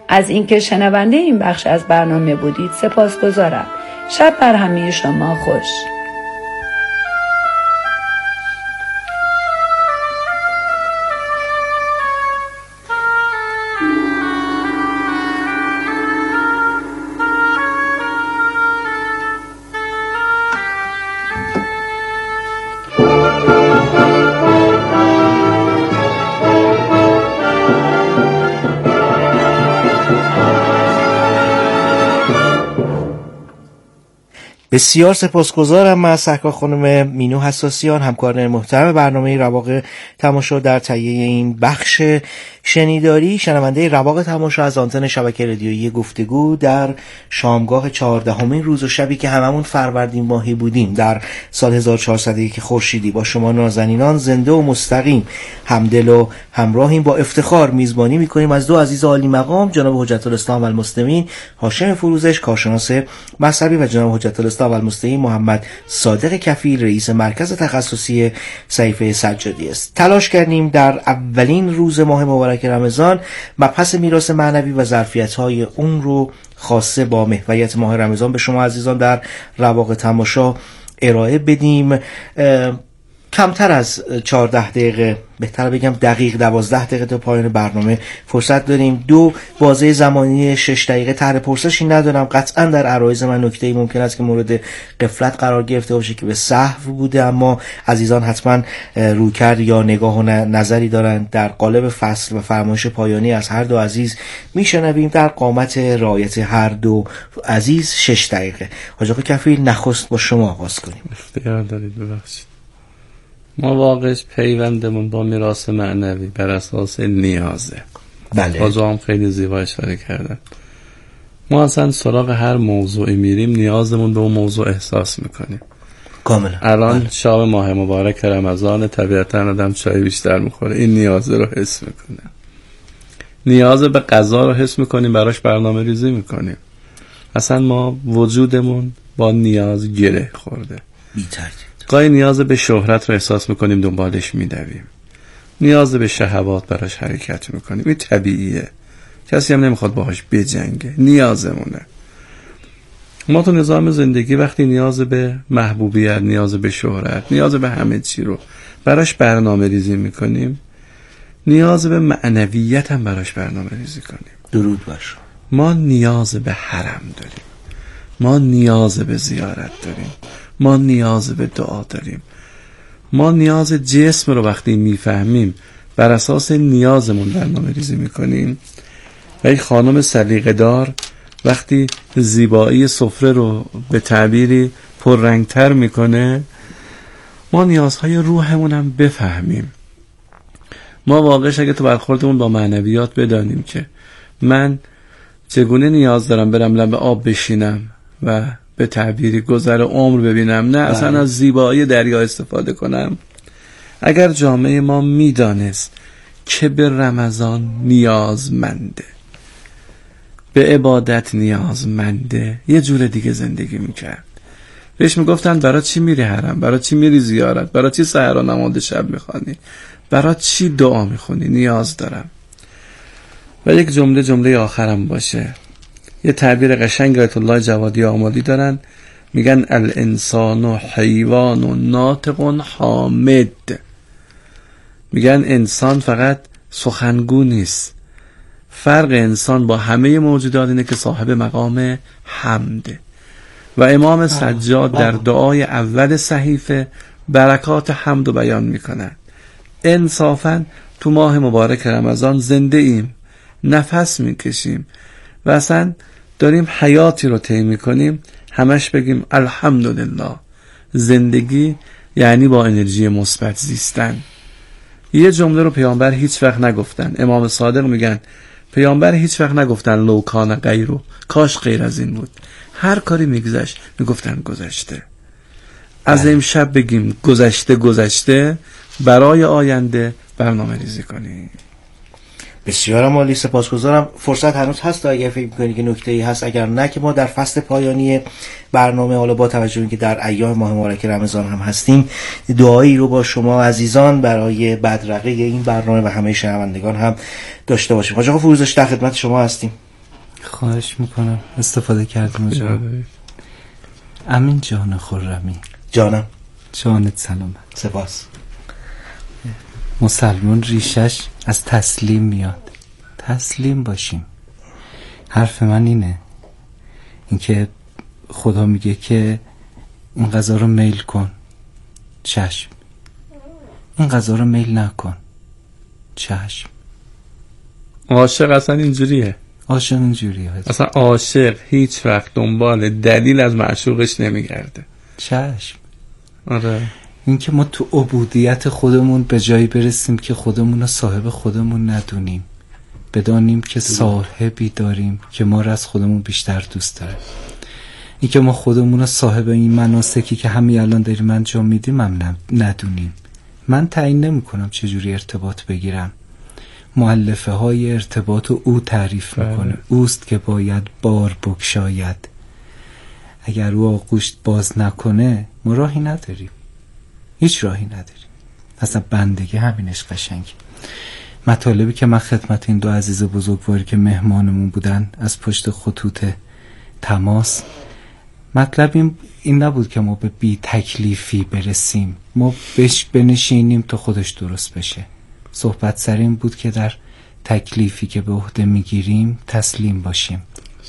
از اینکه شنونده این بخش از برنامه بودید سپاسگزارم. شب بر همه شما خوش. بسیار سپاسگزارم از سرکار خانم مینو حساسیان، همکار محترم برنامه رواق تماشا در تهیه این بخش شنیداری. شنونده رواق تماشا از آنتن شبکه رادیویی گفتگو در شامگاه 14مین روز و شبی که هممون فروردین ماهی بودیم در سال 1401 خورشیدی با شما نازنینان زنده و مستقیم همدل و همراهیم. با افتخار میزبانی میکنیم از دو عزیز عالی مقام، جناب حجت الاسلام و المسلمین هاشم فروزش کارشناس مذهبی و جناب حجت الاسلام و المسلمین محمد صادق کفیل رئیس مرکز تخصصی صحیفه سجادی است. تلاش کردیم در اولین روز ماه مبارک رمضان مبحث میراث معنوی و ظرفیت‌های اون رو خاصه با محوریت ماه رمضان به شما عزیزان در رواق تماشا ارائه بدیم. کمتر از 14 دقیقه، بهتر بگم دقیق 12 دقیقه تا پایان برنامه فرصت داریم. دو بازه زمانی 6 دقیقه طرح پرسشی ندارم. قطعا در عرایض من نکته‌ای ممکن است که مورد غفلت قرار گرفته باشه که به سهو بوده، اما عزیزان حتما رویکرد یا نگاه و نظری دارند. در قالب فصل و فرمایش پایانی از هر دو عزیز میشنویم در قامت رعایت هر دو عزیز 6 دقیقه. حاج آقا کفیل نخست با شما آغاز کنیم. اختیار دارید. ببخشید. ما واقعش پیوندمون با میراث معنوی بر اساس نیازه. بله. بازو هم خیلی زیبا اشاره کردن. ما اصلا سراغ هر موضوعی میریم نیازمون به اون موضوع احساس میکنیم. کاملا. الان بله. شب ماه مبارک رمضان، طبیعتا آدم چای بیشتر میخوره، این نیاز رو حس میکنه. نیاز به غذا رو حس میکنیم، براش برنامه ریزی میکنیم. اصلا ما وجودمون با نیاز گره خورده. بی‌تردید. گاهی نیاز به شهرت رو احساس میکنیم، دنبالش میدویم. نیاز به شهوات براش حرکت میکنیم. این طبیعیه، کسی هم نمیخواد باهاش بجنگه، نیازمونه. ما تو نظام زندگی وقتی نیاز به محبوبیت، نیاز به شهرت، نیاز به همه چی رو براش برنامه ریزی میکنیم، نیاز به معنویت هم براش برنامه ریزی کنیم. درود بر شما. ما نیاز به حرم داریم، ما نیاز به زیارت داریم، ما نیاز به دعا داریم. ما نیاز جسم رو وقتی میفهمیم بر اساس نیازمون برنامه ریزی میکنیم. و یک خانم سلیقه دار وقتی زیبایی سفره رو به تعبیری پررنگتر میکنه، ما نیازهای روحمون هم بفهمیم. ما واقعش اگه تو برخوردمون با معنویات بدانیم که من چگونه نیاز دارم برم لب آب بشینم و به تعبیری گذر عمر ببینم، نه اصلا از زیبایی دریا استفاده کنم. اگر جامعه ما میدانست که به رمضان نیازمنده، به عبادت نیازمنده، یه جور دیگه زندگی میکرد. بهش میگفتن برای چی میری حرم، برای چی میری زیارت، برای چی سحر و نماز شب میخوانی، برای چی دعا میخونی، نیاز دارم. و یک جمله آخرم باشه. یه تعبیر قشنگ آیت الله جوادی آمالی دارن، میگن الانسان حیوان ناطق حامد. میگن انسان فقط سخنگو نیست، فرق انسان با همه موجودات اینه که صاحب مقام حمده. و امام سجاد در دعای اول صحیفه برکات حمد رو بیان میکنن. انصافا تو ماه مبارک رمضان زنده ایم، نفس میکشیم و اصلا داریم حیاتی رو طی میکنیم، همش بگیم الحمدلله. زندگی یعنی با انرژی مثبت زیستن. یه جمله رو پیامبر هیچ وقت نگفتن. امام صادق میگن پیامبر هیچ وقت نگفتن لو کان غیرو، کاش غیر از این بود. هر کاری میگذشت میگفتن گذشته. از امشب بگیم گذشته، برای آینده برنامه ریزی کنیم. بسیار عالی، سپاسگزارم. فرصت هنوز هست اگر فکر می‌کنید که نکته‌ای هست، اگر نه که ما در فصل پایانی برنامه، حالا با توجه به اینکه در ایام ماه مبارک رمضان هم هستیم، دعایی رو با شما عزیزان برای بدرقه این برنامه و همه شنوندگان هم داشته باشیم. حاج آقا فروزش در خدمت شما هستیم. خواهش میکنم، استفاده کردیم جا. امین جان خرمی، جانم. جانت سلامت. سپاس. مسلمان ریشش از تسلیم میاد. تسلیم باشیم. حرف من اینه، اینکه خدا میگه که این غذا رو میل کن، چشم. این غذا رو میل نکن، چشم. عاشق اصلا اینجوریه. عاشق اینجوریه. اصلا عاشق هیچ وقت دنبال دلیل از معشوقش نمیگرده. چشم. آره. اینکه ما تو عبودیت خودمون به جایی برسیم که خودمون رو صاحب خودمون ندونیم، بدانیم که صاحبی داریم که ما رو از خودمون بیشتر دوست داره. اینکه ما خودمون رو صاحب این مناسکی که همین الان داریم انجام میدیم هم ندونیم. من تعیین نمی کنم چجوری ارتباط بگیرم. مؤلفه های ارتباط رو او تعریف میکنه. اوست که باید بار بگشاید. اگر او آغوش باز نکنه ما راهی نداریم، هیچ راهی نداریم. اصلا بندگی همینش قشنگ. مطالبی که من خدمت این دو عزیز بزرگواری که مهمانمون بودن از پشت خطوط تماس، مطلب این نبود که ما به بی تکلیفی برسیم، ما بهش بنشینیم تا خودش درست بشه. صحبت سر این بود که در تکلیفی که به عهده میگیریم تسلیم باشیم.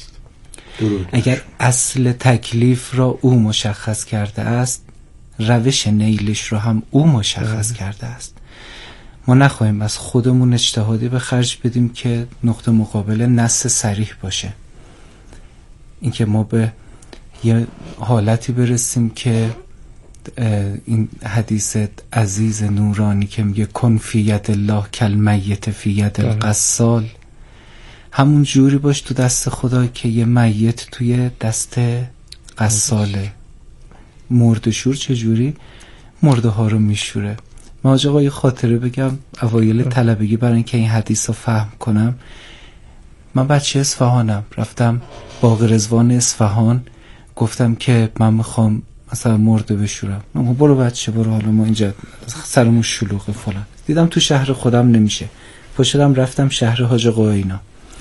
اگر اصل تکلیف را او مشخص کرده است، روش نیلش را هم او مشخص کرده است. ما نخواهیم از خودمون اجتهادی به خرج بدیم که نقطه مقابل نص صریح باشه. اینکه ما به یه حالتی برسیم که این حدیث عزیز نورانی که میگه کن فی ید الله کالمیت فی ید الغسال، همون جوری باش تو دست خدا که یه میت توی دست غساله. مردشور چجوری مرده ها رو میشوره. من آقا یه خاطره بگم. اوایل طلبگی برای اینکه این حدیث رو فهم کنم، من بچه اصفهانم، رفتم باغ رضوان اصفهان، گفتم که من میخوام مثلا مرده بشورم. برو بچه برو، حالا ما اینجا سرمون شلوغه فلان. دیدم تو شهر خودم نمیشه، پشتم رفتم شهر حاج قاینا.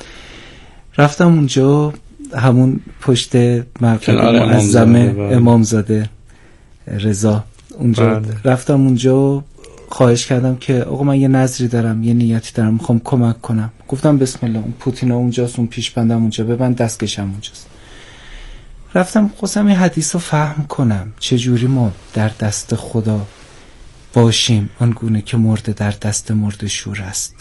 رفتم اونجا همون پشت مرکز معظم امامزاده رضا اونجا رفتم اونجا، خواهش کردم که آقا من یه نظری دارم، یه نیتی دارم، میخوام کمک کنم. گفتم بسم الله. اون پوتینا اونجاست، اون پیش بندم اونجا، ببند دستکشم اونجاست. رفتم خواستم این حدیث رو فهم کنم چجوری ما در دست خدا باشیم آنگونه که مرده در دست مرده شور است.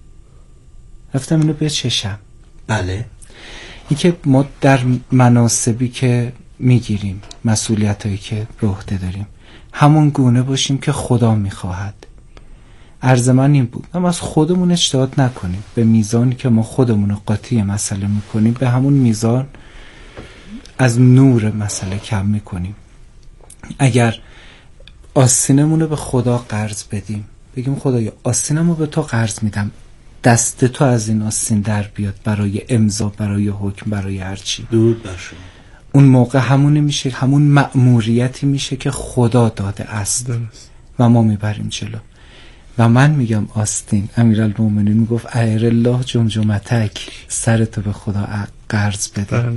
رفتم اینو بچشم. بله. این که ما در مناسبی که میگیریم، مسئولیت هایی که به عهده داریم، همون گونه باشیم که خدا میخواهد. عرض من این بود، اما از خودمون اجتهاد نکنیم. به میزانی که ما خودمون قاطی مسئله میکنیم، به همون میزان از نور مسئله کم میکنیم. اگر آستینمون رو به خدا قرض بدیم، بگیم خدایا آستینمو به تو قرض میدم، دست تو از این آستین در بیاد برای امضا، برای حکم، برای هرچی، درود بر شما. اون موقع همون میشه، همون مأموریتی میشه که خدا داده است. درست. و ما میبریم جلو. و من میگم آستین، امیرالمومنین میگفت ایر الله جمجمتک، سرتو به خدا قرض بده،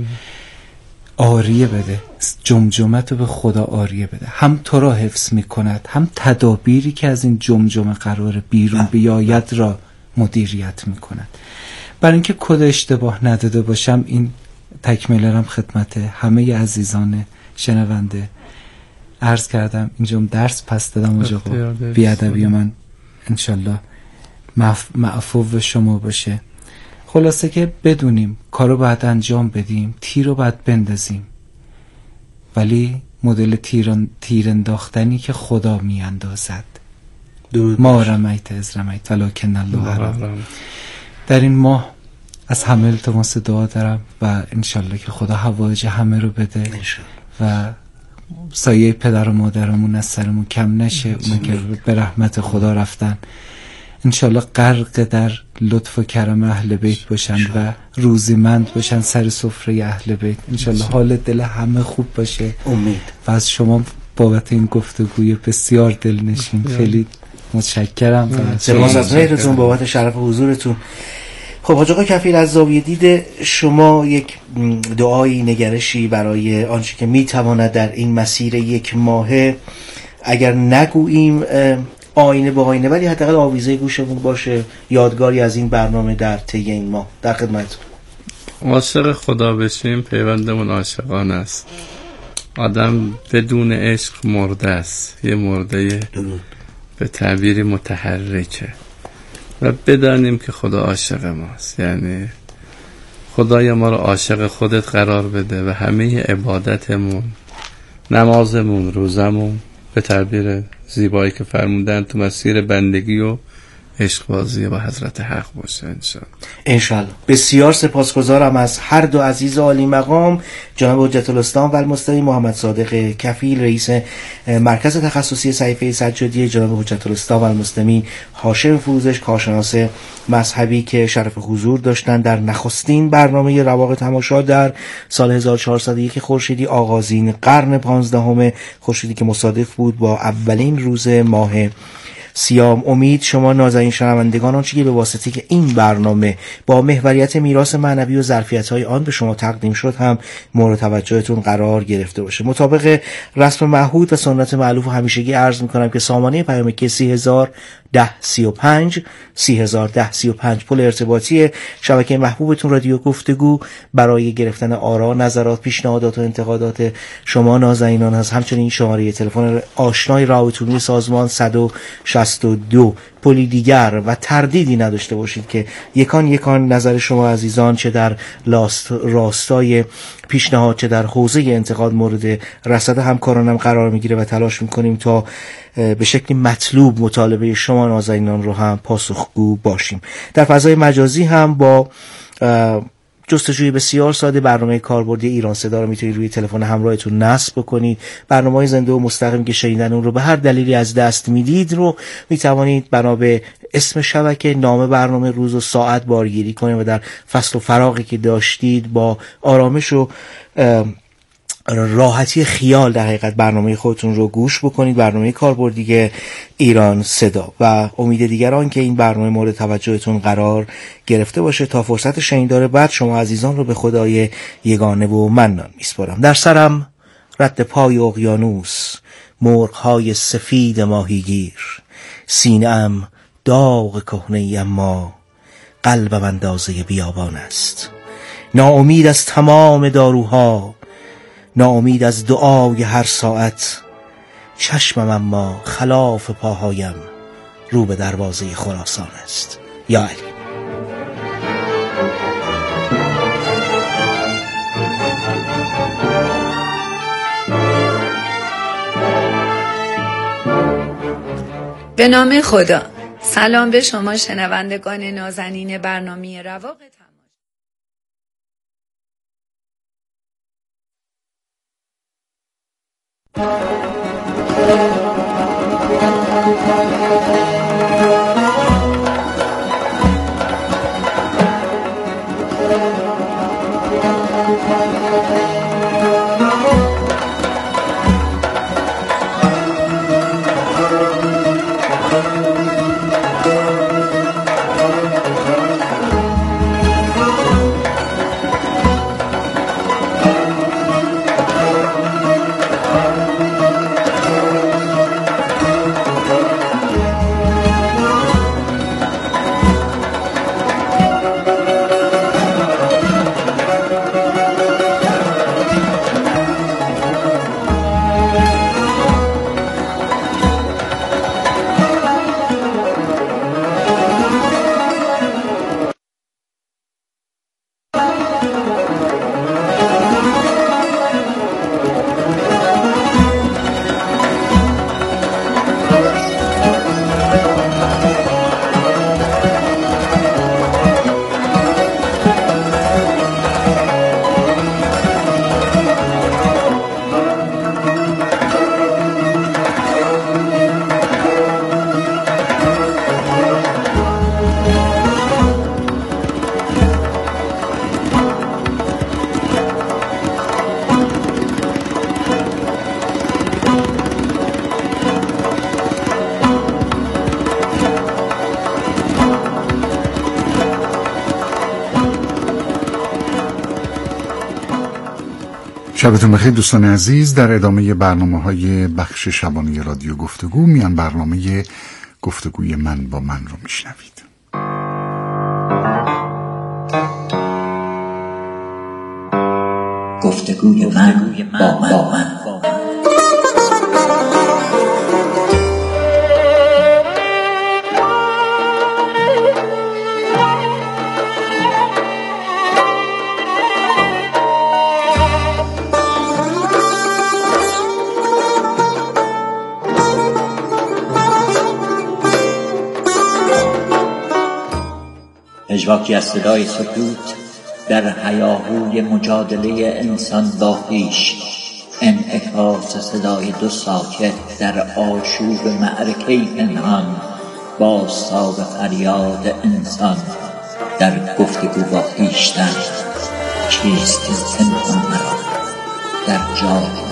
آریه بده، جمجمتو به خدا آریه بده. هم تو را حفظ میکند، هم تدابیری که از این جمجمه قرار بیرون بیاید را مدیریت میکند. برای اینکه کد اشتباه نداده باشم، این تکمیل هم خدمت همه عزیزان شنونده عرض کردم. اینجا درس پس دادم آجا، بیادبی من انشالله معفو شما باشه. خلاصه که بدونیم کارو باید انجام بدیم، تیر رو باید بندازیم، ولی مدل تیر انداختنی که خدا می اندازد. ما رمیت از رمیت ولکن الله رمی. در این ماه از همه التماس دعا دارم و انشالله که خدا حوایج همه رو بده و سایه پدر و مادرمون از سرمون کم نشه، اون که به رحمت خدا رفتن انشالله غرق در لطف و کرم اهل بیت باشن و روزیمند باشن سر سفره اهل بیت. انشالله حال دل همه خوب باشه. امید. و از شما بابت این گفتگوی بسیار دلنشین خیلی متشکرم. سپاس از مهرتون، بابت شرف حضورتون. خب حاج آقا کفیل، از زاویه دید شما یک دعایی، نگرشی برای آنچه که میتواند در این مسیر یک ماهه، اگر نگوییم آینه به آینه، ولی حداقل آویزه گوشمون باشه، یادگاری از این برنامه در طی این ماه، در خدمتتون. عاشق خدا بشیم، پیوندمون عاشقانه است. آدم بدون عشق مرده است، یه مرده به تعبیری متحرکه، و بدانیم که خدا عاشق ماست. یعنی خدای ما رو عاشق خودت قرار بده و همه عبادتمون، نمازمون، روزمون به تعبیر زیبایی که فرمودن تو مسیر بندگی و عشق بازی با حضرت حق باشه انشالله. بسیار سپاسگزارم از هر دو عزیز عالی مقام، جناب حجت الاسلام و المستمع محمد صادق کفیل، رئیس مرکز تخصصی صحیفه سجادی، جناب حجت الاسلام و المستمع هاشم فروزش، کارشناس مذهبی که شرف حضور داشتند در نخستین برنامه رواق تماشا در سال 1401 خورشیدی، آغازین قرن 15 خورشیدی که مصادف بود با اولین روز ماه سیام. امید شما نازنین شنوندگان آنچه که به واسطه که این برنامه با محوریت میراث معنوی و ظرفیت‌های آن به شما تقدیم شد هم مورد توجهتون قرار گرفته باشه. مطابق رسم معهود و سنت مألوف و همیشگی عرض می‌کنم که سامانه پیامکی 301035 301035 پل ارتباطی شبکه محبوبتون رادیو گفتگو برای گرفتن آرا، نظرات، پیشنهادات و انتقادات شما نازنینان هست. همچنین شماره تلفن آشنای راه عمومی سازمان 162. پلی دیگر و تردیدی نداشته باشید که یکان نظر شما عزیزان چه در راستای پیشنهاد چه در حوزه انتقاد مورد رصد همکارانم قرار میگیره و تلاش میکنیم تا به شکلی مطلوب مطالبه شما نازنینان رو هم پاسخگو باشیم. در فضای مجازی هم با جستجوی بسیار ساده برنامه کاربردی ایران صدا رو میتونید روی تلفن همراهتون نصب بکنید. برنامه‌های زنده و مستقیم که شنیدن اون رو به هر دلیلی از دست میدید رو میتوانید بنا به اسم شبکه، نام برنامه، روز و ساعت بارگیری کنید و در فصل و فراغی که داشتید با آرامش و راحتی خیال در حقیقت برنامه خودتون رو گوش بکنید. برنامه کاربردی ایران صدا و امید دیگران که این برنامه مورد توجهتون قرار گرفته باشه. تا فرصت شنیدار بعد شما عزیزان رو به خدای یگانه و منان میسپارم. در سرم رد پای اقیانوس، مرغ‌های سفید ماهیگیر، سینه‌ام داغ کهنه‌ای اما قلبم اندازه بیابان است. ناامید از تمام داروها، ناامید از دعای هر ساعت، چشمم اما خلاف پاهایم رو به دروازه خراسان است. یا علی. به نام خدا. سلام به شما شنوندگان نازنین برنامه رواق شبتون بخیر دوستان عزیز. در ادامه برنامه‌های بخش شبانه رادیو گفتگو میان برنامه گفتگوی من با من رو میشنوید. گفتگوی من با من. پژواکی از صدای سکوت در هیاهوی مجادله انسان با خویش، انعکاس صدای دو ساکت در آشوب معرکه پنهان، بازتاب فریاد انسان در گفتگو با خویشتن. چیست این پنهان مرا در جای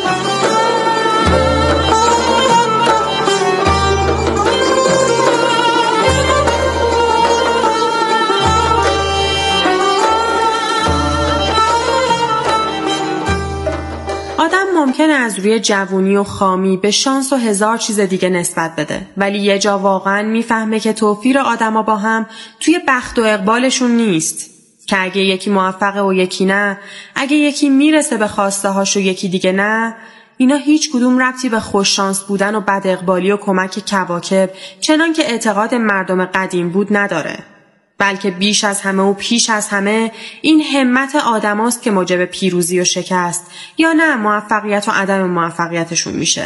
ممکنه از روی جوونی و خامی به شانس و هزار چیز دیگه نسبت بده، ولی یه جا واقعاً میفهمه که توفیر آدما با هم توی بخت و اقبالشون نیست، که اگه یکی موفقه و یکی نه، اگه یکی میرسه به خواسته هاش و یکی دیگه نه، اینا هیچ کدوم ربطی به خوش شانس بودن و بد اقبالی و کمک کواکب چنان که اعتقاد مردم قدیم بود نداره، بلکه بیش از همه و پیش از همه این همت آدماست که موجب پیروزی و شکست یا نه موفقیت و عدم موفقیتشون میشه.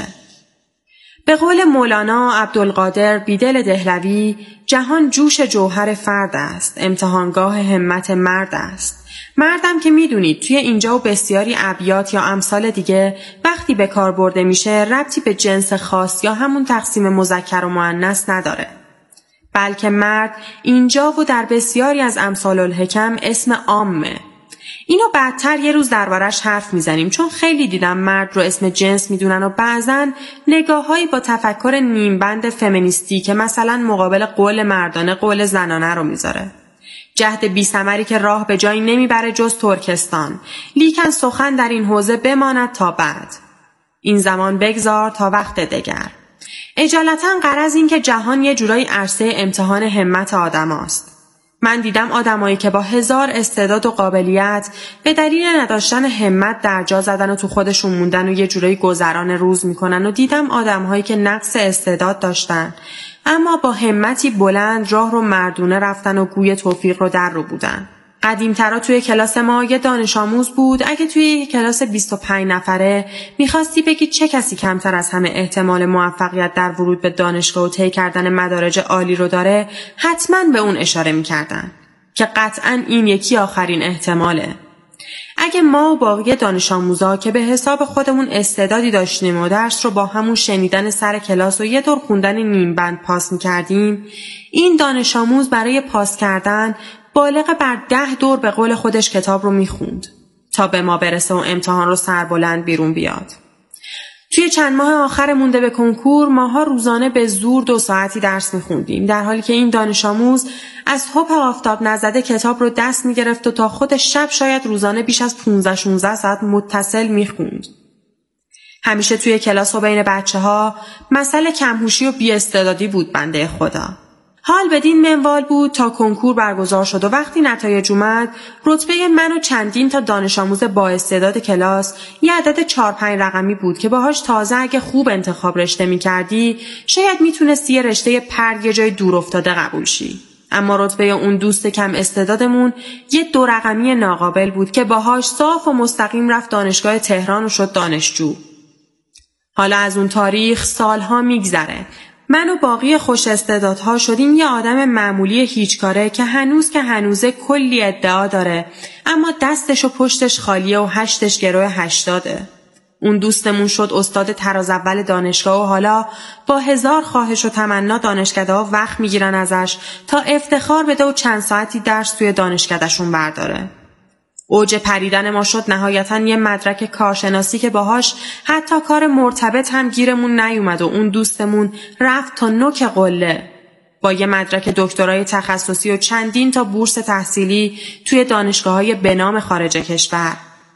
به قول مولانا عبدالقادر بیدل دهلوی، جهان جوش جوهر فرد است، امتحانگاه همت مرد است. مردم که میدونید توی اینجا و بسیاری ابیات یا امثال دیگه وقتی به کار برده میشه ربطی به جنس خاص یا همون تقسیم مذکر و مؤنث نداره، بلکه مرد اینجا و در بسیاری از امثال الحکم اسم عامه. اینو بعدتر یه روز دربارش حرف میزنیم، چون خیلی دیدم مرد رو اسم جنس میدونن و بعضن نگاههایی با تفکر نیمبند فمینیستی که مثلا مقابل قول مردانه قول زنانه رو میذاره. جهد بی ثمری که راه به جایی نمیبره جز ترکستان، لیکن سخن در این حوزه بماند تا بعد. این زمان بگذار تا وقت دگر. اجالتا غرض این که جهان یه جورایی عرصه امتحان همت آدم هاست. من دیدم آدمایی که با هزار استعداد و قابلیت به دلیل نداشتن همت در جا زدن و تو خودشون موندن و یه جورایی گذران روز میکنن، و دیدم آدمهایی که نقص استعداد داشتن اما با همتی بلند راه رو مردونه رفتن و گوی توفیق رو در رو بودن. قدیمترا توی کلاس ما یه دانش آموز بود، اگه توی یه کلاس 25 نفره میخواستی بگی چه کسی کمتر از همه احتمال موفقیت در ورود به دانشگاه و طی کردن مدارج عالی رو داره، حتما به اون اشاره میکردن که قطعاً این یکی آخرین احتماله. اگه ما و باقی دانش آموزا که به حساب خودمون استعدادی داشتیم و درس رو با همون شنیدن سر کلاس و یه دور خوندن نیم بند پاس میکردیم، این دانش آموز برای پاس کردن بالغ بر 10 دور به قول خودش کتاب رو میخوند تا به ما برسه و امتحان رو سربلند بیرون بیاد. توی چند ماه آخر مونده به کنکور ماها روزانه به زور 2 ساعتی درس میخوندیم، در حالی که این دانش آموز از حب آفتاب نزده کتاب رو دست میگرفت و تا خود شب شاید روزانه بیش از 15-16 ساعت متصل میخوند. همیشه توی کلاس و بین بچه‌ها مسئله کمهوشی و بی‌استعدادی بود بنده خدا. حال بدین منوال بود تا کنکور برگزار شد و وقتی نتایج اومد رتبه من و چندین تا دانش آموز با استعداد کلاس یه عدد 4-5 رقمی بود که باهاش تازه اگه خوب انتخاب رشته می‌کردی شاید میتونستی یه رشته یه جای دور افتاده قبول شی. اما رتبه اون دوست کم استعدادمون یه 2 رقمی ناقابل بود که باهاش صاف و مستقیم رفت دانشگاه تهران و شد دانشجو. حالا از اون تاریخ سالها میگذره. من و باقی خوش استعدادها شدیم یه آدم معمولی هیچکاره که هنوزه کلی ادعا داره، اما دستش و پشتش خالیه و هشتش گروه 80. اون دوستمون شد استاد تراز اول دانشگاه و حالا با 1000 خواهش و تمنا دانشکده‌ها وقت میگیرن ازش تا افتخار بده و چند ساعتی درس توی دانشکده‌شون برداره. اوج پریدن ما شد نهایتاً یه مدرک کارشناسی که باهاش حتی کار مرتبط هم گیرمون نیومد و اون دوستمون رفت تا نوک قله با یه مدرک دکترای تخصصی و چندین تا بورس تحصیلی توی دانشگاه‌های به نام خارج کشور.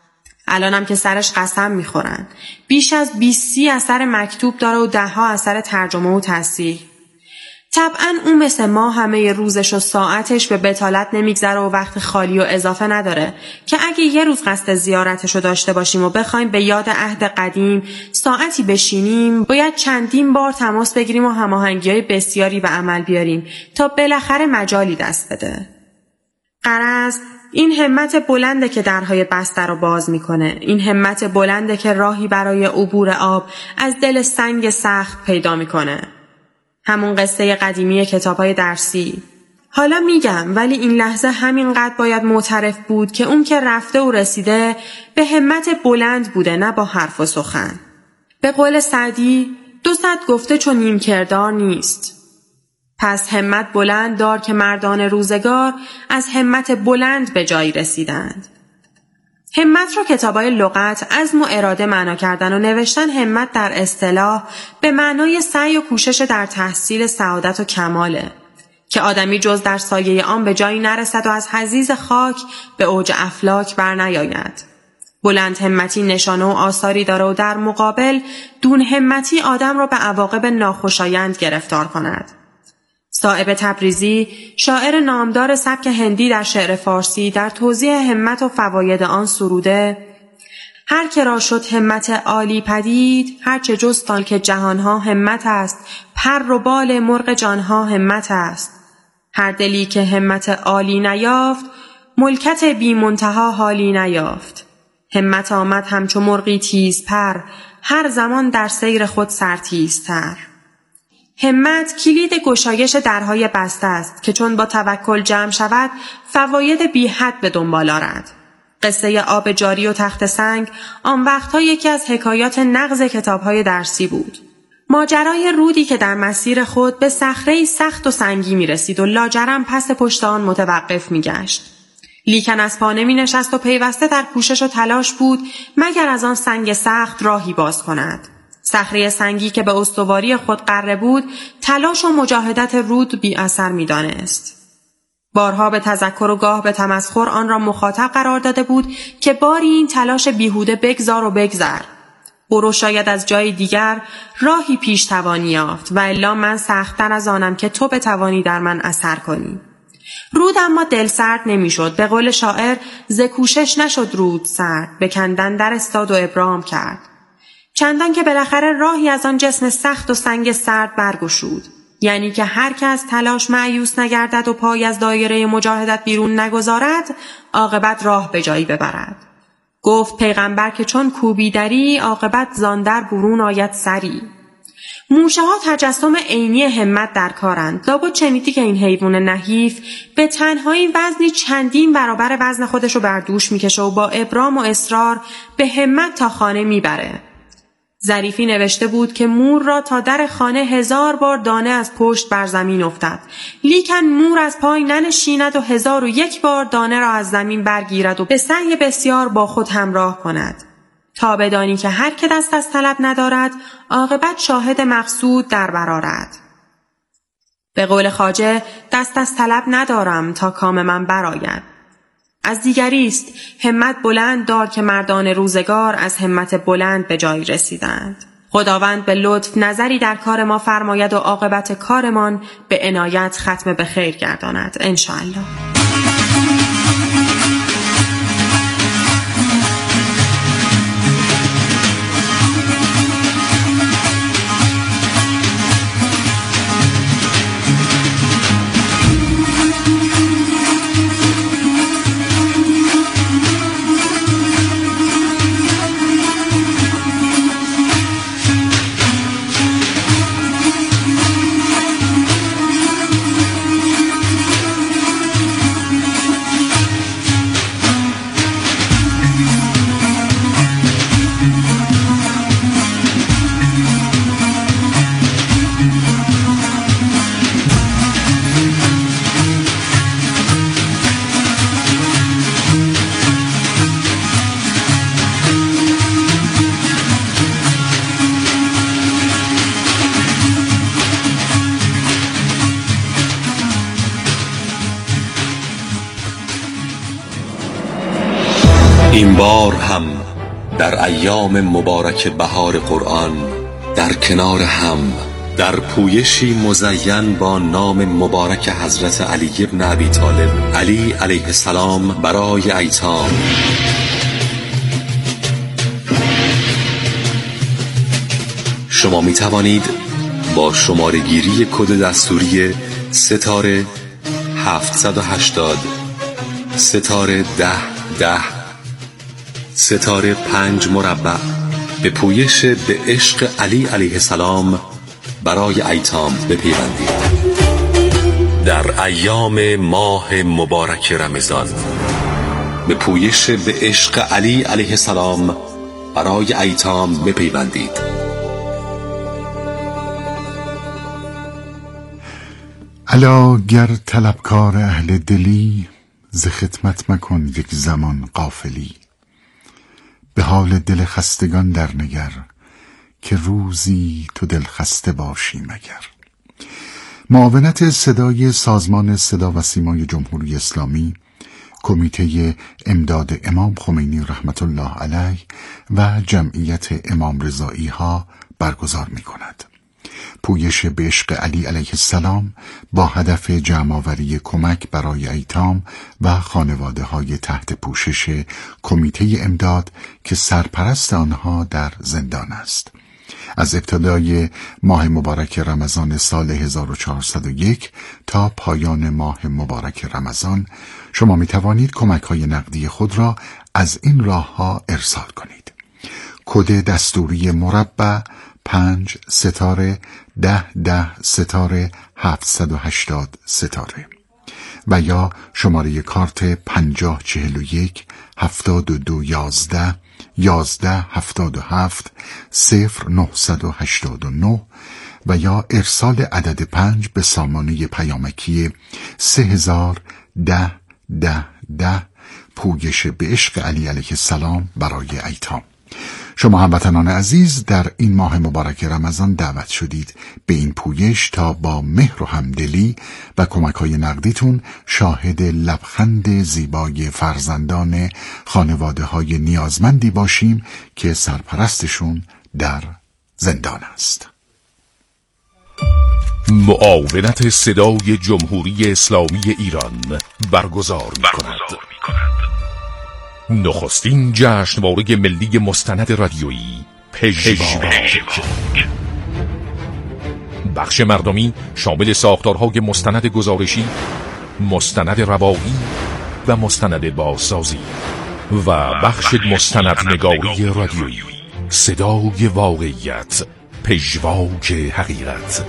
الانم که سرش قسم میخورن. بیش از 20 اثر مکتوب داره و 10 اثر ترجمه و تصحیح. طبعاً اون مثل ما همه روزش و ساعتش به بطالت نمیگذره و وقت خالی و اضافه نداره که اگه یه روز قصد زیارتشو داشته باشیم و بخوایم به یاد عهد قدیم ساعتی بشینیم، باید چندین بار تماس بگیریم و هماهنگی‌های بسیاری به عمل بیاریم تا بالاخره مجالی دست بده. غرض این همت بلنده که درهای بسته رو باز میکنه. این همت بلنده که راهی برای عبور آب از دل سنگ سخت پیدا میکنه. همون قصه قدیمی کتاب‌های درسی. حالا میگم ولی این لحظه همینقدر باید معترف بود که اون که رفته و رسیده به همت بلند بوده، نه با حرف و سخن. به قول سعدی 200 گفته چون نیم کردار نیست. پس همت بلند دار که مردان روزگار از همت بلند به جایی رسیدند. همت رو کتابای لغت عزم و اراده معنا کردن و نوشتن همت در اصطلاح به معنای سعی و کوشش در تحصیل سعادت و کماله که آدمی جز در سایه آن به جایی نرسد و از حضیض خاک به اوج افلاک بر نیاید. بلند همتی نشانه و آثاری داره و در مقابل دون همتی آدم را به عواقب ناخوشایند گرفتار کند. صائب تبریزی، شاعر نامدار سبک هندی در شعر فارسی، در توضیح همت و فواید آن سروده: هر که را شد همت عالی پدید، هر چه جستان که جهانها همت است، پر و بال مرغ جانها همت است. هر دلی که همت عالی نیافت، ملکت بی منتها حالی نیافت. همت آمد همچو مرغی تیز پر، هر زمان در سیر خود سرتیزتر. همت کلید گشایش درهای بسته است که چون با توکل جمع شود فواید بی حد به دنبال آرد. قصه آب جاری و تخت سنگ آن وقتها یکی از حکایات نغز کتابهای درسی بود. ماجرای رودی که در مسیر خود به صخره‌ای سخت و سنگی می رسید و لاجرم پس پشت آن متوقف می گشت. لیکن از پا نمی نشست و پیوسته در کوشش و تلاش بود مگر از آن سنگ سخت راهی باز کند. صخره سنگی که به استواری خود غره بود، تلاش و مجاهدت رود بی اثر می دانست. بارها به تذکر و گاه به تمسخر آن را مخاطب قرار داده بود که باری این تلاش بیهوده بگذار و بگذر. برو شاید از جای دیگر راهی پیش توانی یافت و الا من سخت‌تر از آنم که تو بتوانی در من اثر کنی. رود اما دل سرد نمی شد. به قول شاعر ز کوشش نشد رود سرد، به کندن در استاد و ابرام کرد. چندان که بالاخره راهی از آن جسم سخت و سنگ سرد برگشود. یعنی که هر که از تلاش مایوس نگردد و پای از دایره مجاهدت بیرون نگذارد، عاقبت راه به جایی ببرد. گفت پیغمبر که چون کوبی دری، عاقبت زاندر برون آید سری. موشه ها تجسم عینی همت در کارند. لابد شنیدی که این حیوان نحیف به تنهایی وزنی چندین برابر وزن خودشو بر دوش میکشه و با ابرام و اصرار به همت تا خانه میبره. ظریفی نوشته بود که مور را تا در خانه 1000 بار دانه از پشت بر زمین افتد، لیکن مور از پای ننشیند و 1001 بار دانه را از زمین برگیرد و به سعی بسیار با خود همراه کند. تا بدانی که هر که دست از طلب ندارد، عاقبت شاهد مقصود در برآرد. به قول خواجه دست از طلب ندارم تا کام من برآید. از دیگری است همت بلند دار که مردان روزگار از همت بلند به جای رسیدند. خداوند به لطف نظری در کار ما فرماید و عاقبت کارمان به عنایت ختم به خیر گرداند انشاءالله. این بار هم در ایام مبارک بهار قرآن، در کنار هم، در پویشی مزین با نام مبارک حضرت علی بن ابی طالب علی علیه السلام برای ایتام، شما می توانید با شماره گیری کد دستوری ستاره 780 ستاره 1010 ستاره 5 مربع به پویش به عشق علی علیه السلام برای ایتام بپیوندید. در ایام ماه مبارک رمضان به پویش به عشق علی علیه السلام برای ایتام بپیوندید. الا گر طلبکار اهل دلی، ز خدمت مکن یک زمان غافلی. به حال دل خستگان در نگر، که روزی تو دل خسته باشی مگر. معاونت صدای سازمان صدا و سیمای جمهوری اسلامی، کمیته امداد امام خمینی رحمت الله علیه و جمعیت امام رضایی ها برگزار می کند. پویش به عشق علی علیه السلام با هدف جمع‌آوری کمک برای ایتام و خانواده های تحت پوشش کمیته امداد که سرپرست آنها در زندان است. از ابتدای ماه مبارک رمضان سال 1401 تا پایان ماه مبارک رمضان شما می توانید کمک های نقدی خود را از این راه ها ارسال کنید. کد دستوری مربع 5 ستاره 1010 ستاره 780 ستاره و یا شماره کارت 5041 7211 1177 0989 و یا ارسال عدد 5 به سامانه پیامکی 3010 پویش به عشق علی علیه السلام برای ایتام. شما هموطنان عزیز در این ماه مبارک رمضان دعوت شدید به این پویش تا با مهر و همدلی و کمک‌های نقدیتون شاهد لبخند زیبای فرزندان خانواده‌های نیازمندی باشیم که سرپرستشون در زندان است. معاونت صدای جمهوری اسلامی ایران برگزار می‌کند. نخستین جشنواره ملی مستند رادیویی پژواک، بخش مردمی شامل ساختارهای مستند گزارشی، مستند روایی و مستند بازسازی و بخش مستندنگاری رادیویی، صدای واقعیت، پژواک حقیقت.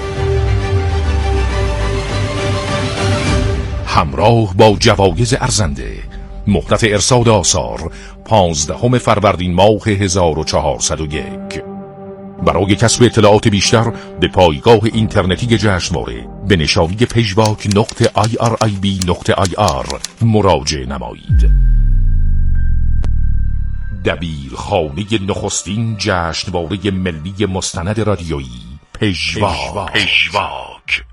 همراه با جوایز ارزنده، مهلت ارسال آثار 15 فروردین ماه 1401. برای کسب اطلاعات بیشتر به پایگاه اینترنتی جشنواره به نشانی pejvak.irib.ir مراجعه نمایید. دبیرخانه نخستین جشنواره ملی مستند رادیویی پژواک.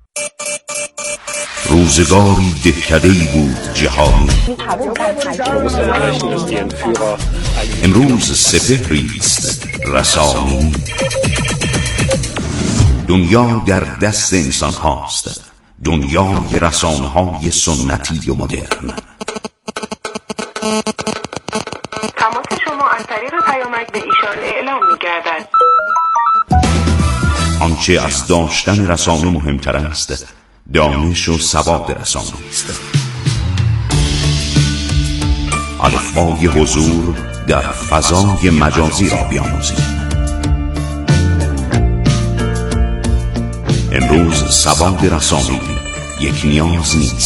روزگاری دهکده‌ای بود جهانی، امروز سپهریست رسانی. دنیا در دست انسان هاست، دنیای رسانه های سنتی و مدرن. تماس شما از طریق پیامک به ایشان اعلام می‌گردد. آنچه از داشتن رسانه مهمتر است، دانش و سواد رسانه است. الفبای حضور در فضای مجازی را بیاموزید. امروز سواد رسانه‌ای یک نیاز نیست،